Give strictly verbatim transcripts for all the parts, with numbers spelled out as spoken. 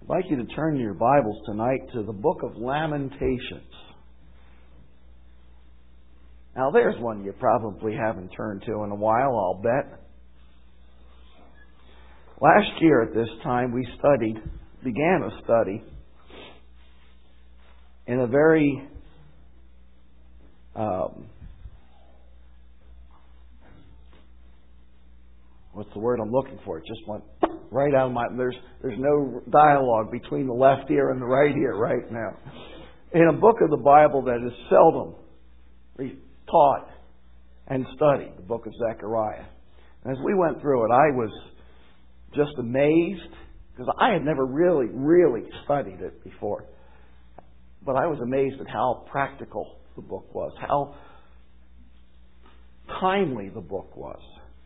I'd like you to turn your Bibles tonight to the book of Lamentations. Now there's one you probably haven't turned to in a while, I'll bet. Last year at this time we studied, began a study in a very um, what's the word I'm looking for? It just went right out of my... There's, there's no dialogue between the left ear and the right ear right now. In a book of the Bible that is seldom taught and studied, the book of Zechariah. And as we went through it, I was just amazed, because I had never really, really studied it before. But I was amazed at how practical the book was, how timely the book was.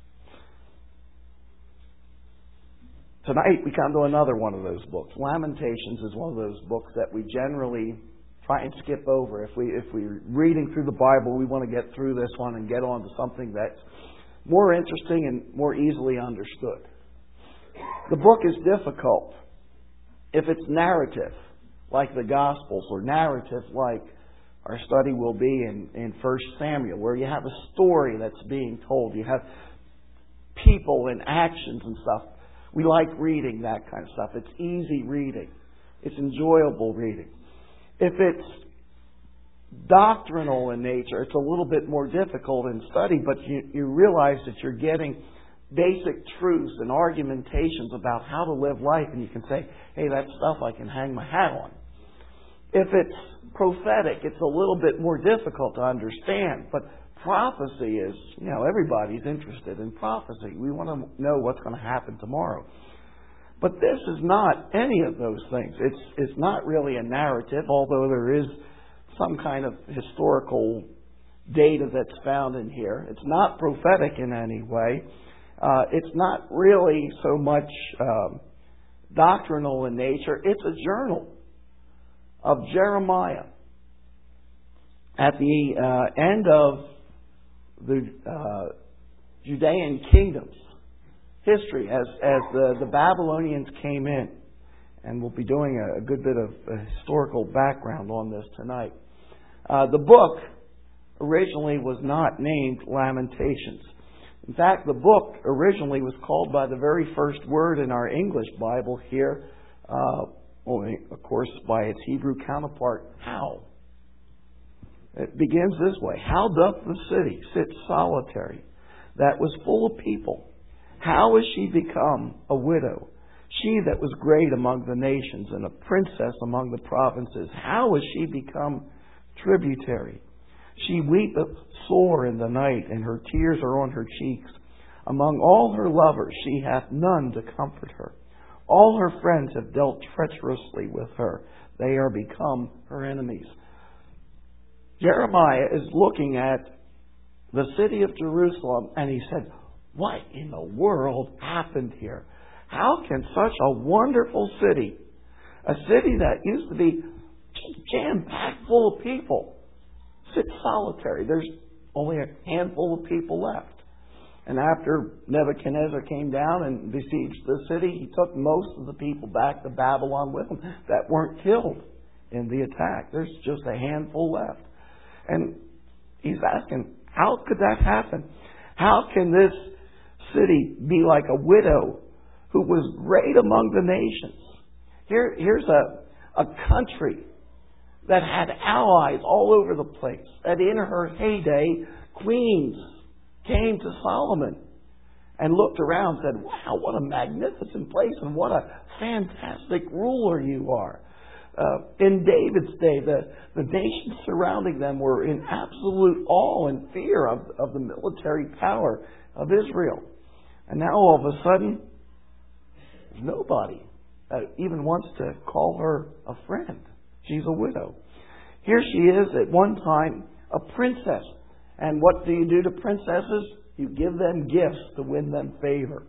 Tonight we come to another one of those books. Lamentations is one of those books that we generally try and skip over. If we if we're reading through the Bible, we want to get through this one and get on to something that's more interesting and more easily understood. The book is difficult if it's narrative, like the Gospels, or narrative like our study will be in, in First Samuel, where you have a story that's being told. You have people and actions and stuff. We like reading that kind of stuff. It's easy reading. It's enjoyable reading. If it's doctrinal in nature, it's a little bit more difficult in study, but you, you realize that you're getting basic truths and argumentations about how to live life, and you can say, hey, that's stuff I can hang my hat on. If it's prophetic, it's a little bit more difficult to understand, but prophecy is, you know, everybody's interested in prophecy. We want to know what's going to happen tomorrow. But this is not any of those things. It's it's not really a narrative, although there is some kind of historical data that's found in here. It's not prophetic in any way. Uh, it's not really so much um, doctrinal in nature. It's a journal of Jeremiah. At the uh, end of the uh, Judean kingdom's history, as as the, the Babylonians came in, and we'll be doing a, a good bit of uh, historical background on this tonight. Uh, the book originally was not named Lamentations. In fact, the book originally was called by the very first word in our English Bible here, uh, well, of course, by its Hebrew counterpart, how. It begins this way: how doth the city sit solitary, that was full of people? How is she become a widow, she that was great among the nations, and a princess among the provinces? How is she become tributary? She weepeth sore in the night, and her tears are on her cheeks. Among all her lovers she hath none to comfort her. All her friends have dealt treacherously with her. They are become her enemies. Jeremiah is looking at the city of Jerusalem, and he said, what in the world happened here? How can such a wonderful city, a city that used to be jam-packed full of people, sit solitary? There's only a handful of people left. And after Nebuchadnezzar came down and besieged the city, he took most of the people back to Babylon with him that weren't killed in the attack. There's just a handful left. And he's asking, how could that happen? How can this city be like a widow who was great among the nations? Here, here's a, a country that had allies all over the place. That in her heyday, queens came to Solomon and looked around and said, wow, what a magnificent place and what a fantastic ruler you are. Uh, in David's day, the, the nations surrounding them were in absolute awe and fear of, of the military power of Israel. And now all of a sudden, there's nobody that even wants to call her a friend. She's a widow. Here she is, at one time, a princess. And what do you do to princesses? You give them gifts to win them favor.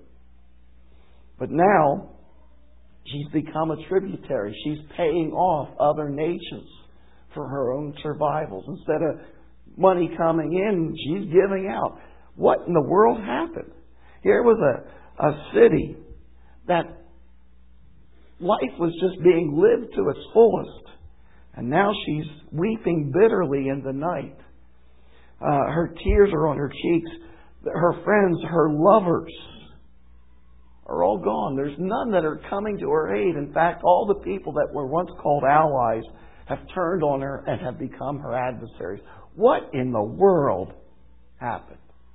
But now, she's become a tributary. She's paying off other nations for her own survivals. Instead of money coming in, she's giving out. What in the world happened? Here was a, a city that life was just being lived to its fullest. And now she's weeping bitterly in the night. Uh, her tears are on her cheeks. Her friends, her lovers, are all gone. There's none that are coming to her aid. In fact, all the people that were once called allies have turned on her and have become her adversaries. What in the world happened?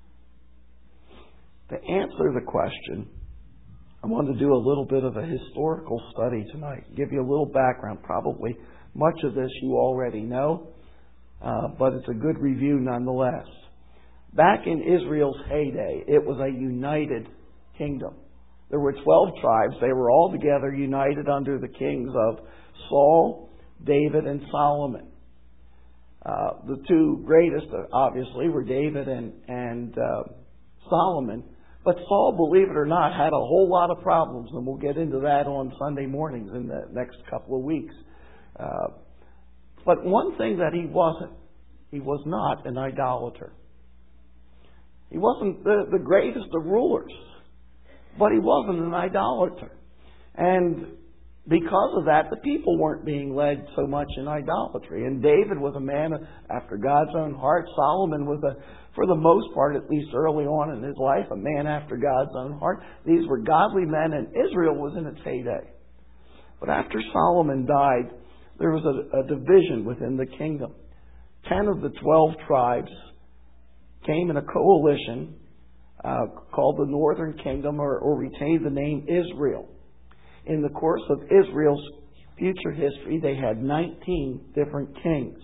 To answer the question, I want to do a little bit of a historical study tonight, give you a little background. Probably much of this you already know, uh, but it's a good review nonetheless. Back in Israel's heyday, it was a united kingdom. There were twelve tribes. They were all together united under the kings of Saul, David, and Solomon. Uh, the two greatest, obviously, were David and, and uh, Solomon. But Saul, believe it or not, had a whole lot of problems, and we'll get into that on Sunday mornings in the next couple of weeks. Uh, but one thing that he wasn't, he was not an idolater. He wasn't the, the greatest of rulers, but he wasn't an idolater. And because of that, the people weren't being led so much in idolatry. And David was a man after God's own heart. Solomon was, a, for the most part, at least early on in his life, a man after God's own heart. These were godly men, and Israel was in its heyday. But after Solomon died, there was a, a division within the kingdom. Ten of the twelve tribes came in a coalition uh, called the Northern Kingdom, or, or retained the name Israel. In the course of Israel's future history, they had nineteen different kings.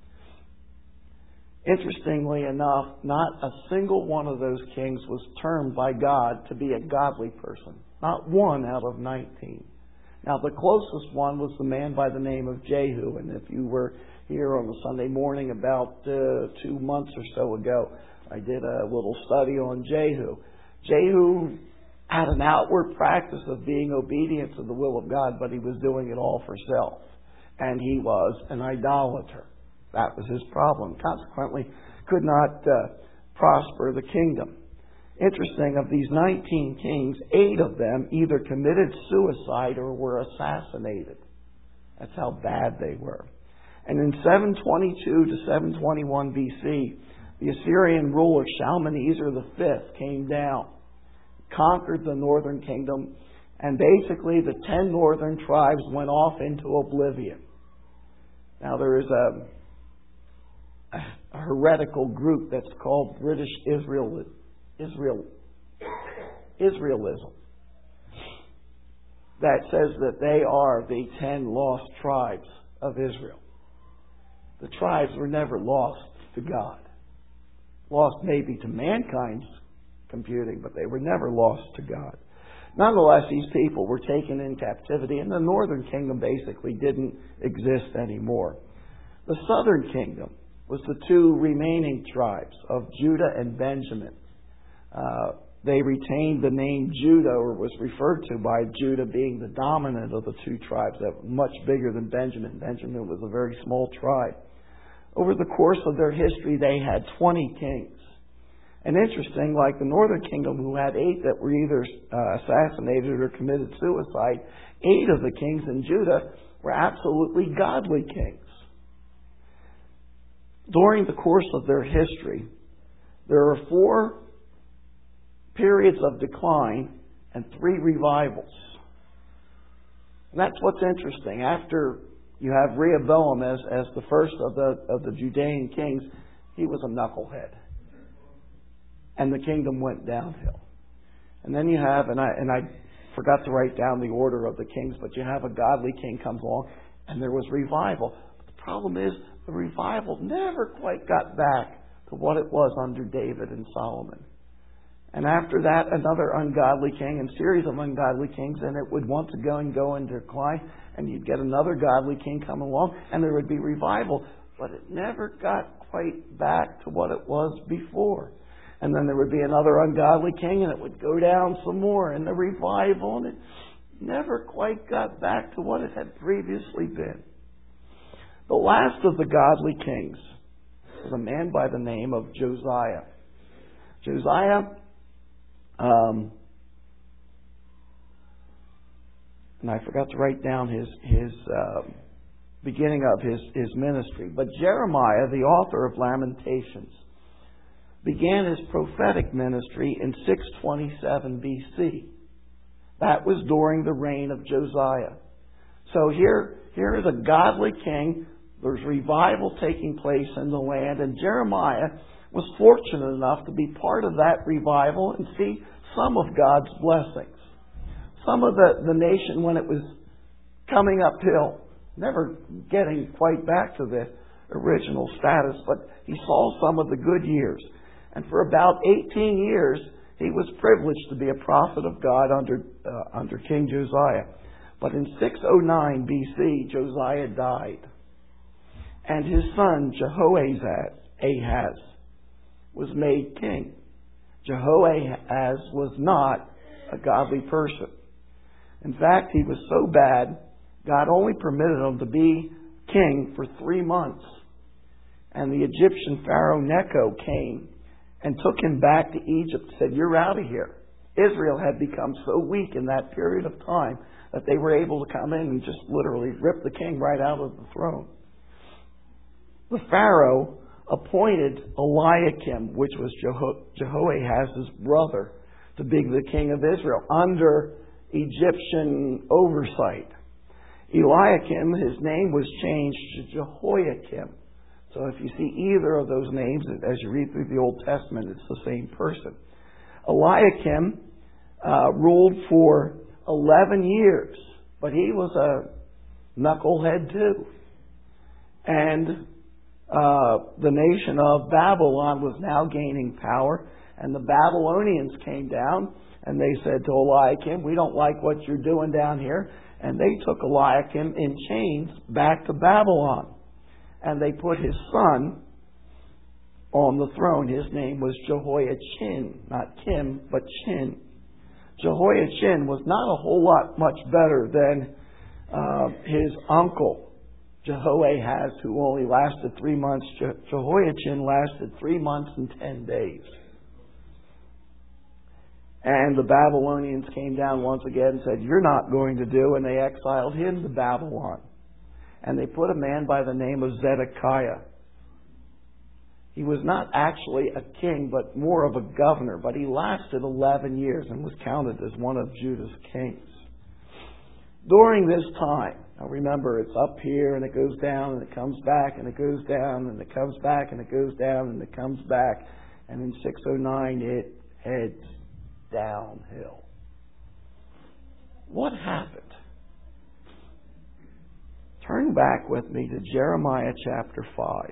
Interestingly enough, not a single one of those kings was termed by God to be a godly person. Not one out of nineteen. Now, the closest one was the man by the name of Jehu. And if you were here on the Sunday morning about uh, two months or so ago, I did a little study on Jehu. Jehu had an outward practice of being obedient to the will of God, but he was doing it all for self. And he was an idolater. That was his problem. Consequently, could not uh, prosper the kingdom. Interesting, of these nineteen kings, eight of them either committed suicide or were assassinated. That's how bad they were. And in seven twenty-two to seven twenty-one B C, the Assyrian ruler Shalmaneser the fifth came down, conquered the northern kingdom, and basically the ten northern tribes went off into oblivion. Now there is a, a heretical group that's called British Israel, Israel, Israelism that says that they are the ten lost tribes of Israel. The tribes were never lost to God. Lost maybe to mankind's computing, but they were never lost to God. Nonetheless, these people were taken in captivity, and the northern kingdom basically didn't exist anymore. The southern kingdom was the two remaining tribes of Judah and Benjamin. Uh, they retained the name Judah, or was referred to by Judah being the dominant of the two tribes, that were much bigger than Benjamin. Benjamin was a very small tribe. Over the course of their history, they had twenty kings. And interesting, like the northern kingdom, who had eight that were either uh, assassinated or committed suicide, eight of the kings in Judah were absolutely godly kings. During the course of their history, there are four periods of decline and three revivals. And that's what's interesting. After you have Rehoboam as, as the first of the of the Judean kings, he was a knucklehead. And the kingdom went downhill. And then you have, and I and I forgot to write down the order of the kings, but you have a godly king comes along, and there was revival. But the problem is, the revival never quite got back to what it was under David and Solomon. And after that, another ungodly king and series of ungodly kings, and it would want to go and go and decline, and you'd get another godly king come along, and there would be revival. But it never got quite back to what it was before. And then there would be another ungodly king, and it would go down some more, and the revival, and it never quite got back to what it had previously been. The last of the godly kings was a man by the name of Josiah. Josiah um, and I forgot to write down his his uh, beginning of his, his ministry. But Jeremiah, the author of Lamentations, began his prophetic ministry in six twenty-seven B C. That was during the reign of Josiah. So here, here is a godly king. There's revival taking place in the land, and Jeremiah was fortunate enough to be part of that revival and see some of God's blessings. Some of the, the nation, when it was coming uphill, never getting quite back to the original status, but he saw some of the good years. And for about eighteen years, he was privileged to be a prophet of God under uh, under King Josiah. But in six oh nine B C, Josiah died. And his son, Jehoahaz, Ahaz, was made king. Jehoahaz was not a godly person. In fact, he was so bad, God only permitted him to be king for three months. And the Egyptian Pharaoh Necho came and took him back to Egypt and said, "You're out of here." Israel had become so weak in that period of time that they were able to come in and just literally rip the king right out of the throne. The Pharaoh appointed Eliakim, which was Jeho- Jehoahaz's brother, to be the king of Israel under Egyptian oversight. Eliakim, his name was changed to Jehoiakim. So if you see either of those names, as you read through the Old Testament, it's the same person. Eliakim uh, ruled for eleven years, but he was a knucklehead too. And uh, the nation of Babylon was now gaining power, and the Babylonians came down and they said to Eliakim, "We don't like what you're doing down here." And they took Eliakim in chains back to Babylon. And they put his son on the throne. His name was Jehoiachin, not Kim, but Chin. Jehoiachin was not a whole lot much better than uh, his uncle, Jehoahaz, who only lasted three months. Je- Jehoiachin lasted three months and ten days. And the Babylonians came down once again and said, "You're not going to do," and they exiled him to Babylon. And they put a man by the name of Zedekiah. He was not actually a king, but more of a governor. But he lasted eleven years and was counted as one of Judah's kings. During this time, now remember, it's up here and it goes down and it comes back and it goes down and it comes back and it goes down and it comes back. And in six oh nine, it heads downhill. What happened? Turn back with me to Jeremiah chapter five.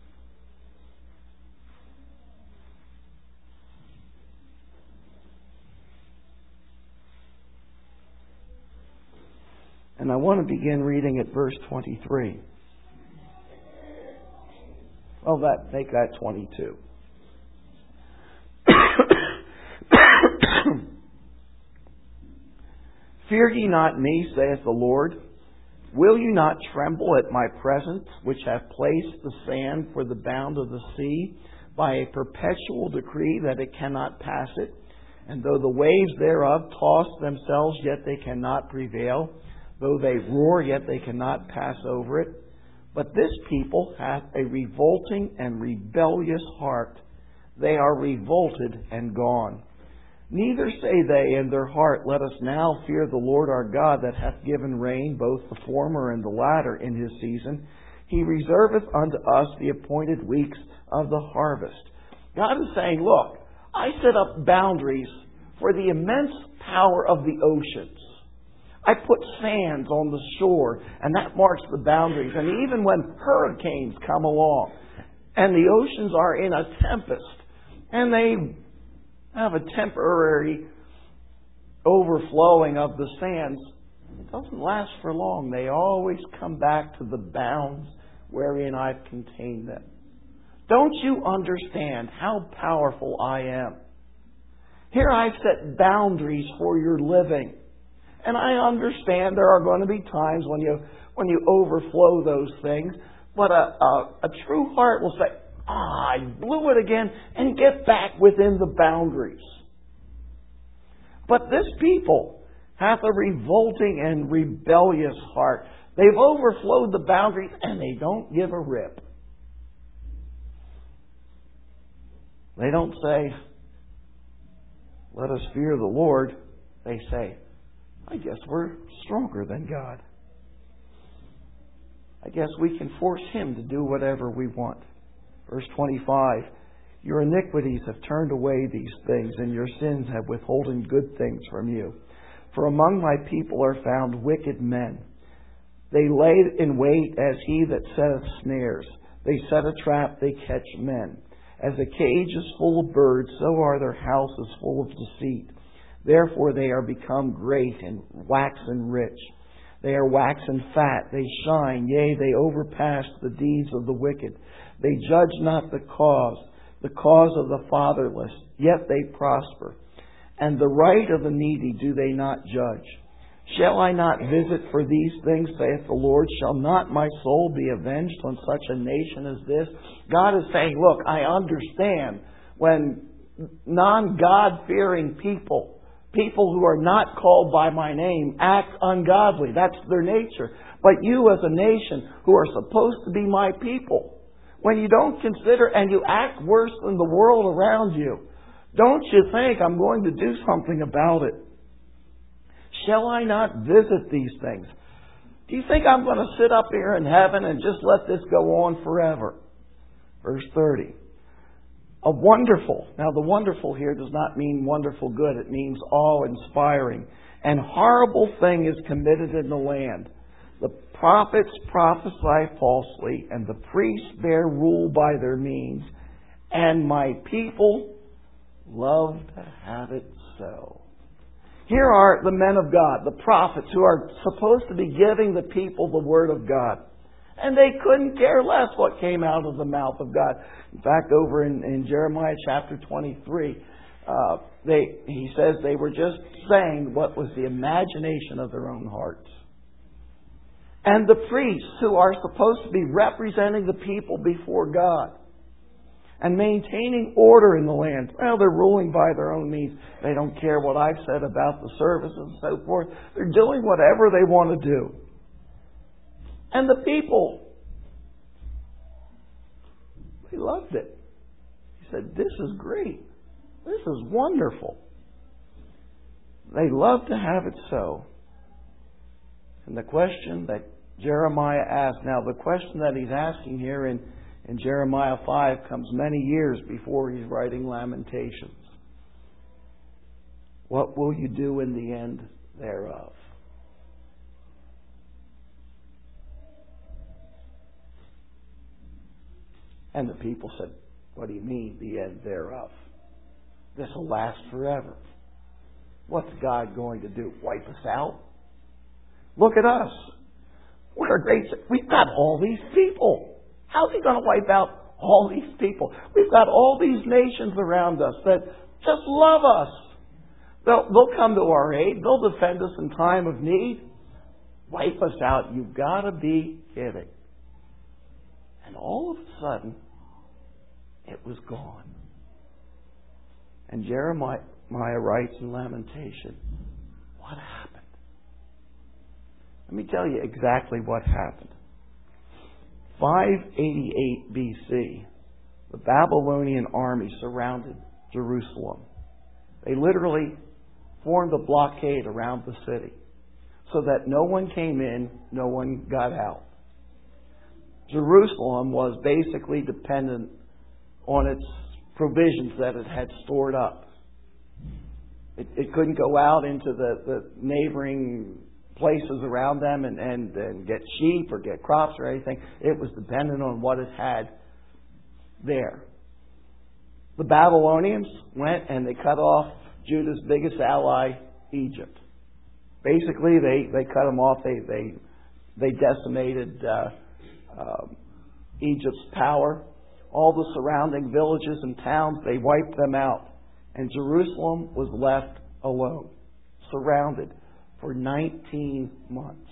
And I want to begin reading at verse twenty-three. Oh, that make that twenty-two. "Fear ye not me, saith the Lord. Will you not tremble at my presence, which have placed the sand for the bound of the sea, by a perpetual decree that it cannot pass it? And though the waves thereof toss themselves, yet they cannot prevail. Though they roar, yet they cannot pass over it. But this people hath a revolting and rebellious heart. They are revolted and gone. Neither say they in their heart, Let us now fear the Lord our God, that hath given rain, both the former and the latter, in his season. He reserveth unto us the appointed weeks of the harvest." God is saying, look, I set up boundaries for the immense power of the oceans. I put sands on the shore, and that marks the boundaries. And even when hurricanes come along, and the oceans are in a tempest, and they have a temporary overflowing of the sands, it doesn't last for long. They always come back to the bounds wherein I've contained them. Don't you understand how powerful I am? Here I've set boundaries for your living. And I understand there are going to be times when you when you overflow those things, but a, a, a true heart will say, Ah, I blew it again, and get back within the boundaries. But this people hath a revolting and rebellious heart. They've overflowed the boundaries and they don't give a rip. They don't say, let us fear the Lord. They say, I guess we're stronger than God. I guess we can force Him to do whatever we want. Verse twenty-five, your iniquities have turned away these things, and your sins have withholden good things from you. For among my people are found wicked men. They lay in wait as he that setteth snares. They set a trap, they catch men. As a cage is full of birds, so are their houses full of deceit. Therefore they are become great and waxen rich. They are waxen fat, they shine, yea, they overpass the deeds of the wicked. They judge not the cause, the cause of the fatherless, yet they prosper. And the right of the needy do they not judge. Shall I not visit for these things, saith the Lord? Shall not my soul be avenged on such a nation as this? God is saying, look, I understand when non-God-fearing people, people who are not called by my name, act ungodly. That's their nature. But you as a nation who are supposed to be my people, when you don't consider and you act worse than the world around you, don't you think I'm going to do something about it? Shall I not visit these things? Do you think I'm going to sit up here in heaven and just let this go on forever? Verse thirty. A wonderful. Now the wonderful here does not mean wonderful good. It means awe-inspiring. And horrible thing is committed in the land. The prophets prophesy falsely, and the priests bear rule by their means. And my people love to have it so. Here are the men of God, the prophets, who are supposed to be giving the people the Word of God. And they couldn't care less what came out of the mouth of God. In fact, over in, in Jeremiah chapter twenty-three, uh, they, he says they were just saying what was the imagination of their own hearts. And the priests, who are supposed to be representing the people before God and maintaining order in the land. Well, they're ruling by their own means. They don't care what I've said about the service and so forth. They're doing whatever they want to do. And the people, they loved it. He said, this is great. This is wonderful. They love to have it so. And the question that Jeremiah asked, now the question that he's asking here in In Jeremiah five comes many years before he's writing Lamentations. What will you do in the end thereof? And the people said, what do you mean, the end thereof? This will last forever. What's God going to do? Wipe us out? Look at us. We're a great... We've got all these people. How's He going to wipe out all these people? We've got all these nations around us that just love us. They'll, they'll come to our aid. They'll defend us in time of need. Wipe us out. You've got to be kidding. And all of a sudden, it was gone. And Jeremiah writes in Lamentation, what happened? Let me tell you exactly what happened. five eighty-eight B C, the Babylonian army surrounded Jerusalem. They literally formed a blockade around the city so that no one came in, no one got out. Jerusalem was basically dependent on its provisions that it had stored up. It, it couldn't go out into the, the neighboring places around them and, and, and get sheep or get crops or anything. It was dependent on what it had there. The Babylonians went and they cut off Judah's biggest ally, Egypt. Basically, they, they cut them off. They they they decimated uh, uh, Egypt's power. All the surrounding villages and towns, they wiped them out. And Jerusalem was left alone, surrounded for nineteen months.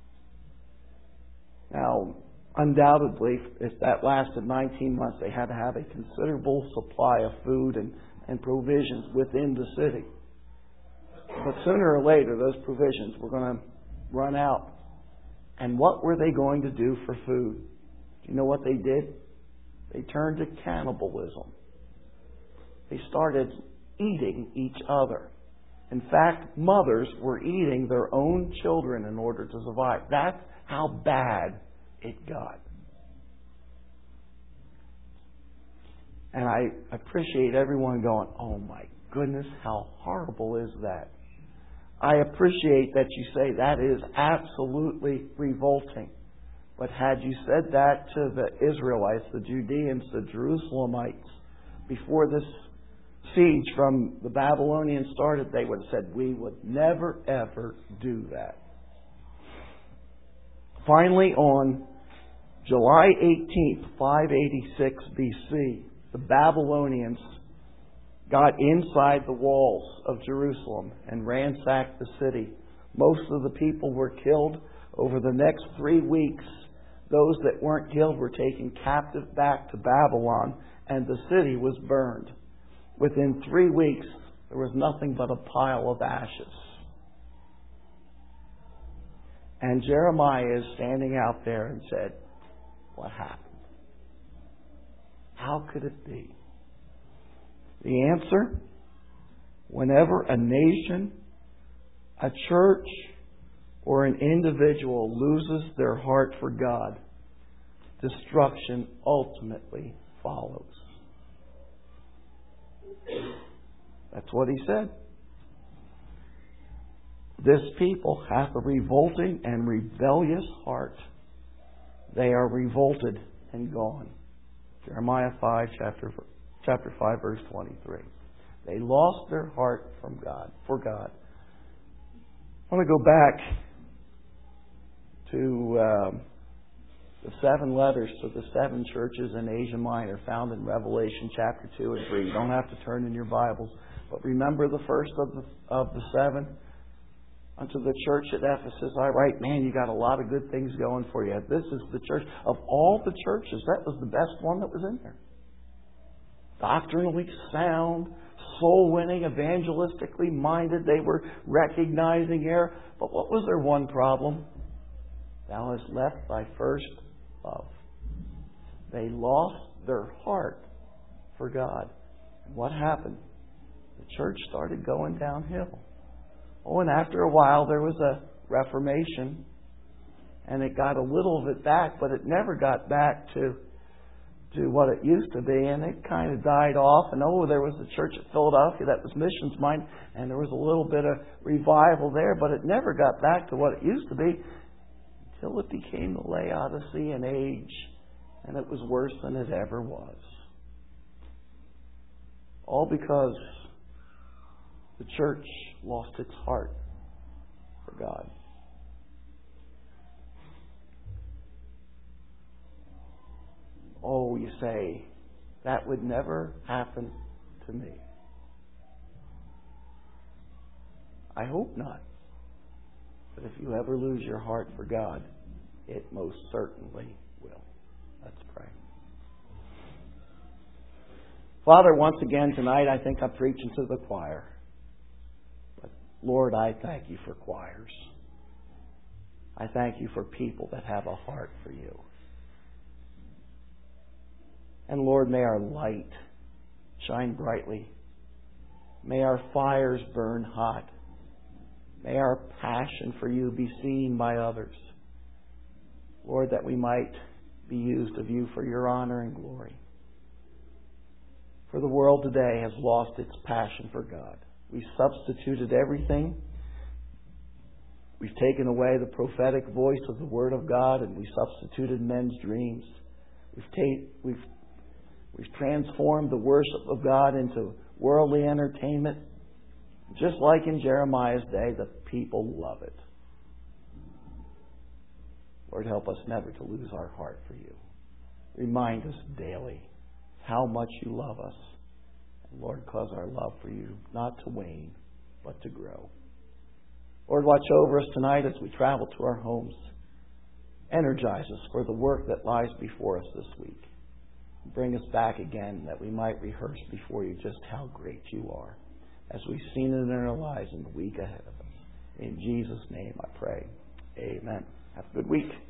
Now, undoubtedly, if that lasted nineteen months, they had to have a considerable supply of food and, and provisions within the city. But sooner or later, those provisions were going to run out. And what were they going to do for food? Do you know what they did? They turned to cannibalism. They started eating each other. In fact, mothers were eating their own children in order to survive. That's how bad it got. And I appreciate everyone going, oh my goodness, how horrible is that? I appreciate that you say that is absolutely revolting. But had you said that to the Israelites, the Judeans, the Jerusalemites, before this siege from the Babylonians started, they would have said, we would never ever do that. Finally, on July eighteenth, five eighty-six B C, the Babylonians got inside the walls of Jerusalem and ransacked the city. Most of the people were killed. Over the next three weeks, those that weren't killed were taken captive back to Babylon, and the city was burned. Within three weeks, there was nothing but a pile of ashes. And Jeremiah is standing out there and said, what happened? How could it be? The answer, whenever a nation, a church, or an individual loses their heart for God, destruction ultimately follows. That's what he said. This people hath a revolting and rebellious heart. They are revolted and gone. Jeremiah five, chapter chapter five, verse twenty-three. They lost their heart from God, for God. I want to go back to um, the seven letters to the seven churches in Asia Minor, found in Revelation chapter two and three. You don't have to turn in your Bibles, but remember the first of the of the seven. Unto the church at Ephesus, I write, man, you got a lot of good things going for you. This is the church. Of all the churches, that was the best one that was in there. Doctrinally sound, soul-winning, evangelistically minded. They were recognizing error. But what was their one problem? Thou hast left thy first love. They lost their heart for God. And what happened? The church started going downhill. Oh, and after a while there was a Reformation, and it got a little of it back, but it never got back to to what it used to be, and it kind of died off. And oh, there was a church at Philadelphia that was missions minded, and there was a little bit of revival there, but it never got back to what it used to be until it became the Laodicean age, and it was worse than it ever was. All because the church lost its heart for God. Oh, you say, that would never happen to me. I hope not. But if you ever lose your heart for God, it most certainly will. Let's pray. Father, once again tonight, I think I'm preaching to the choir. Lord, I thank you for choirs. I thank you for people that have a heart for you. And Lord, may our light shine brightly. May our fires burn hot. May our passion for you be seen by others. Lord, that we might be used of you for your honor and glory. For the world today has lost its passion for God. We substituted everything. We've taken away the prophetic voice of the Word of God, and we substituted men's dreams. We've, ta- we've, we've transformed the worship of God into worldly entertainment. Just like in Jeremiah's day, the people love it. Lord, help us never to lose our heart for you. Remind us daily how much you love us. Lord, cause our love for you not to wane, but to grow. Lord, watch over us tonight as we travel to our homes. Energize us for the work that lies before us this week. Bring us back again that we might rehearse before you just how great you are. as we've seen it in our lives in the week ahead of us. In Jesus' name I pray. Amen. Have a good week.